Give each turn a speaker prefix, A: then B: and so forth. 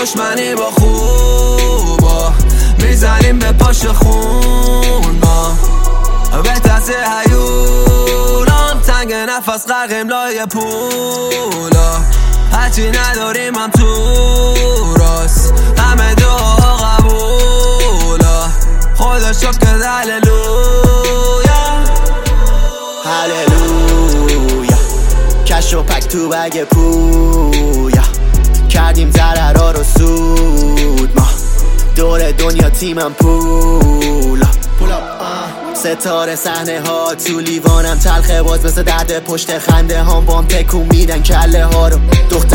A: دشمنی با خوبا میزنیم به پاش خون ما به دست هیولان تنگ نفس غرقیم لای پولا هرچی نداریم هم تو راست همه دعا قبولا خدا شکر هللویا
B: هللویا کش و پک تو بگ پویا کردیم ضررها رو سود ما دور دنیا تیمم پولا ستاره صحنه ها تو لیوانم تلخه باز مثل درد پشت خنده هام بام تکون میدن کله ها رو